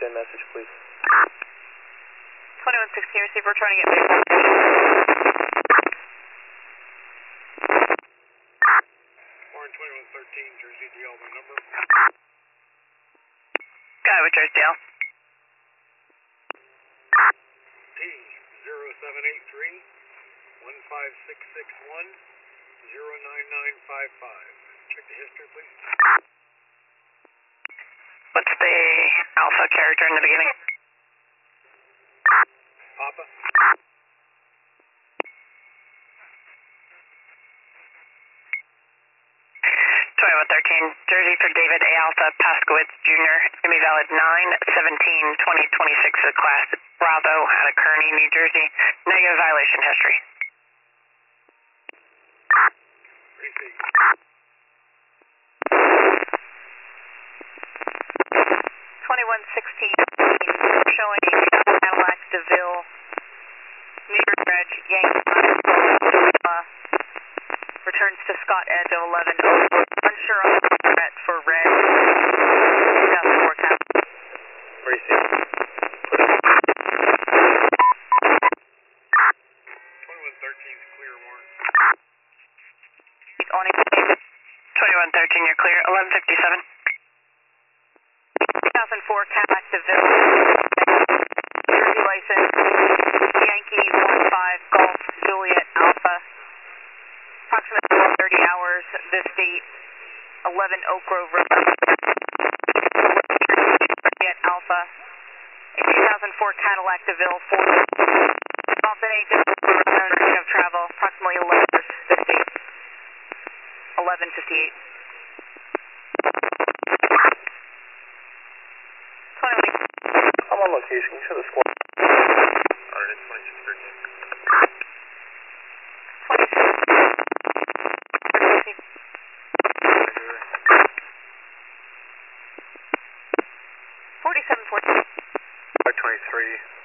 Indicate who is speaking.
Speaker 1: same message, please.
Speaker 2: 2116, receive, we're trying to get vehicle.
Speaker 3: Warren 2113, Jersey DL, my number.
Speaker 2: Got it with Jersey DL.
Speaker 3: T0783 15661 09955. Check the history, please.
Speaker 2: What's the alpha character in the beginning?
Speaker 3: Papa.
Speaker 2: 2113, Jersey for David A. Alpha Paskowitz Jr. It's going to be valid 9/17/2026 of class Bravo out of Kearney, New Jersey. Negative violation history.
Speaker 3: Receive.
Speaker 2: 2116, showing Cadillac DeVille, New York Reg, Yankee, returns to Scott Edge of 11, unsure on the threat for red, 2004 Cadillac.
Speaker 1: Receive.
Speaker 3: 2113 is clear, Warren.
Speaker 2: On it. 2113, you're clear. 1157. 2004 Cadillac DeVille, Jersey license, Yankee 15 Golf Juliet Alpha, approximately 30 hours, this date, 11 Oak Grove Road, Juliet Alpha, a 2004 Cadillac DeVille, 4 Boston agent, direction of travel, approximately 11 hours, this date, 11:58. 20.
Speaker 1: I'm on location. Can you show the squad?
Speaker 3: Alright, it's 2613.
Speaker 2: 4714.
Speaker 3: 523.